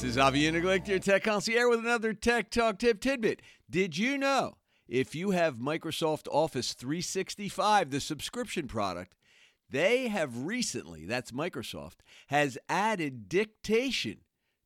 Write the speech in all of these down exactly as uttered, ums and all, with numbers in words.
This is Avi Uniglick, your Tech Concierge, with another Tech Talk Tip Tidbit. Did you know if you have Microsoft Office three sixty-five, the subscription product, they have recently, that's Microsoft, has added dictation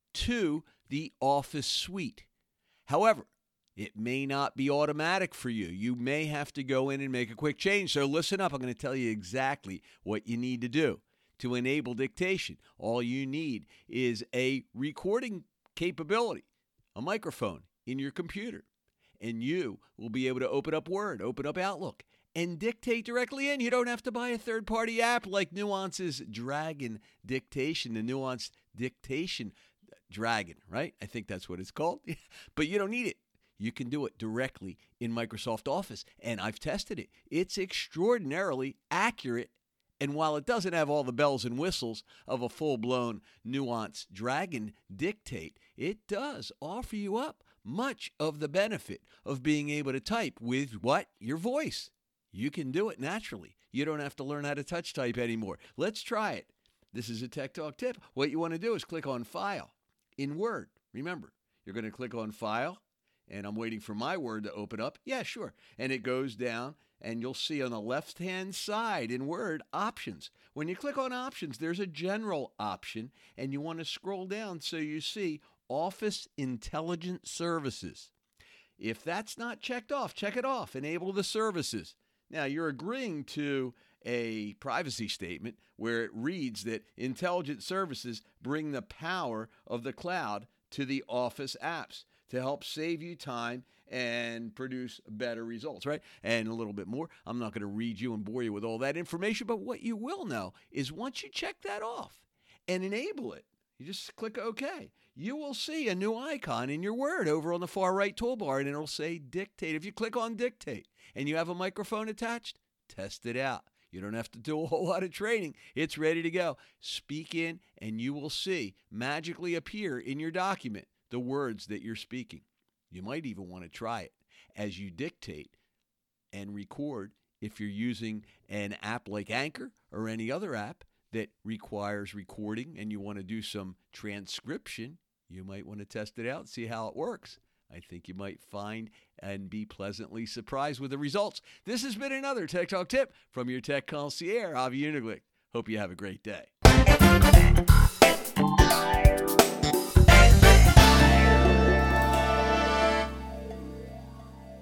to the Office suite. However, it may not be automatic for you. You may have to go in and make a quick change. So listen up. I'm going to tell you exactly what you need to do to enable dictation. All you need is a recording capability, a microphone in your computer, and you will be able to open up Word, open up Outlook, and dictate directly in. You don't have to buy a third-party app like Nuance's Dragon Dictation, the Nuance Dictation Dragon, right? I think that's what it's called. But you don't need it. You can do it directly in Microsoft Office, and I've tested it. It's extraordinarily accurate. And while it doesn't have all the bells and whistles of a full-blown Nuance Dragon Dictate, it does offer you up much of the benefit of being able to type with what? Your voice. You can do it naturally. You don't have to learn how to touch type anymore. Let's try it. This is a Tech Talk tip. What you want to do is click on File in Word. Remember, you're going to click on File, and I'm waiting for my Word to open up. Yeah, sure. And it goes down. And you'll see on the left-hand side in Word, Options. When you click on Options, there's a General option, and you want to scroll down so you see Office Intelligent Services. If that's not checked off, check it off. Enable the services. Now, you're agreeing to a privacy statement where it reads that intelligent services bring the power of the cloud to the Office apps to help save you time and produce better results, right? And a little bit more. I'm not going to read you and bore you with all that information, but what you will know is once you check that off and enable it, you just click OK, you will see a new icon in your Word over on the far right toolbar, and it'll say Dictate. If you click on Dictate and you have a microphone attached, test it out. You don't have to do a whole lot of training. It's ready to go. Speak in, and you will see magically appear in your document the words that you're speaking. You might even want to try it as you dictate and record if you're using an app like Anchor or any other app that requires recording and you want to do some transcription. You might want to test it out and see how it works. I think you might find and be pleasantly surprised with the results. This has been another Tech Talk tip from your Tech Concierge, Avi Uniglick. Hope you have a great day.